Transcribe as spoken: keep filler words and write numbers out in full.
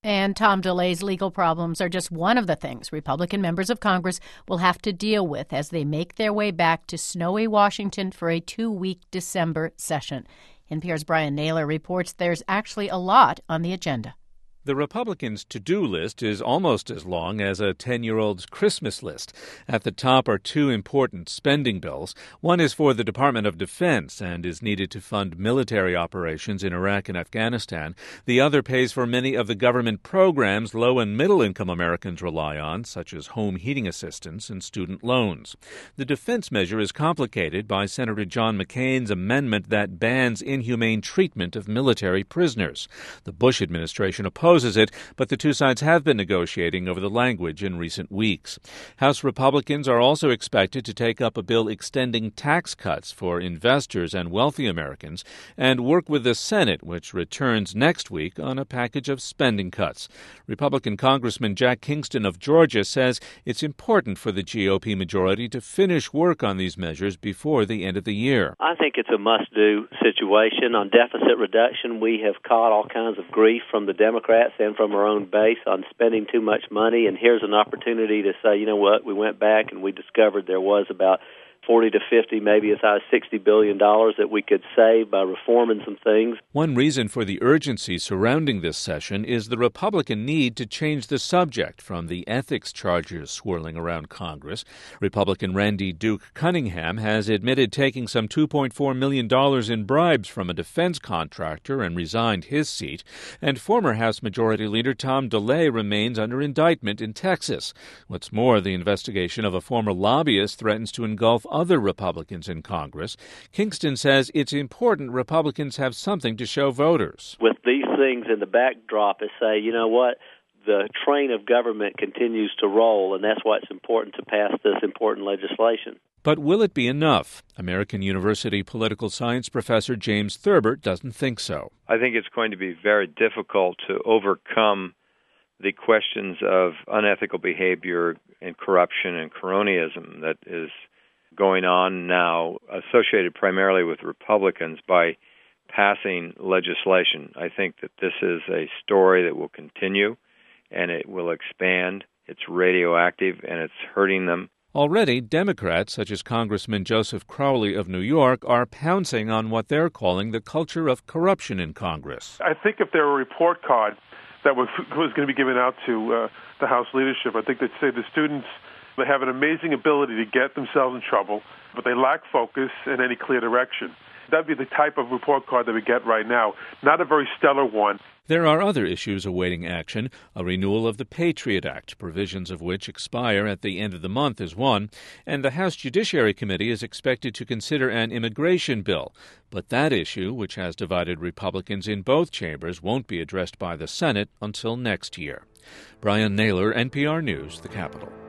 And Tom DeLay's legal problems are just one of the things Republican members of Congress will have to deal with as they make their way back to snowy Washington for a two-week December session. N P R's Brian Naylor reports there's actually a lot on the agenda. The Republicans' to-do list is almost as long as a ten-year-old's Christmas list. At the top are two important spending bills. One is for the Department of Defense and is needed to fund military operations in Iraq and Afghanistan. The other pays for many of the government programs low- and middle-income Americans rely on, such as home heating assistance and student loans. The defense measure is complicated by Senator John McCain's amendment that bans inhumane treatment of military prisoners. The Bush administration opposed it, but the two sides have been negotiating over the language in recent weeks. House Republicans are also expected to take up a bill extending tax cuts for investors and wealthy Americans and work with the Senate, which returns next week on a package of spending cuts. Republican Congressman Jack Kingston of Georgia says it's important for the G O P majority to finish work on these measures before the end of the year. I think it's a must-do situation. On deficit reduction, we have caught all kinds of grief from the Democrats and from our own base on spending too much money, and here's an opportunity to say, you know what, we went back and we discovered there was about forty to fifty, maybe as high as sixty billion dollars that we could save by reforming some things. One reason for the urgency surrounding this session is the Republican need to change the subject from the ethics charges swirling around Congress. Republican Randy Duke Cunningham has admitted taking some two point four million dollars in bribes from a defense contractor and resigned his seat. And former House Majority Leader Tom DeLay remains under indictment in Texas. What's more, the investigation of a former lobbyist threatens to engulf other Republicans in Congress. Kingston says it's important Republicans have something to show voters. With these things in the backdrop, is say, you know what, the train of government continues to roll, and that's why it's important to pass this important legislation. But will it be enough? American University political science professor James Thurber doesn't think so. I think it's going to be very difficult to overcome the questions of unethical behavior and corruption and cronyism that is going on now, associated primarily with Republicans, by passing legislation. I think that this is a story that will continue, and it will expand. It's radioactive, and it's hurting them. Already, Democrats, such as Congressman Joseph Crowley of New York, are pouncing on what they're calling the culture of corruption in Congress. I think if there were a report card that was, was going to be given out to uh, the House leadership, I think they'd say the students, they have an amazing ability to get themselves in trouble, but they lack focus and any clear direction. That'd be the type of report card that we get right now, not a very stellar one. There are other issues awaiting action. A renewal of the Patriot Act, provisions of which expire at the end of the month, is one, and the House Judiciary Committee is expected to consider an immigration bill. But that issue, which has divided Republicans in both chambers, won't be addressed by the Senate until next year. Brian Naylor, N P R News, the Capitol.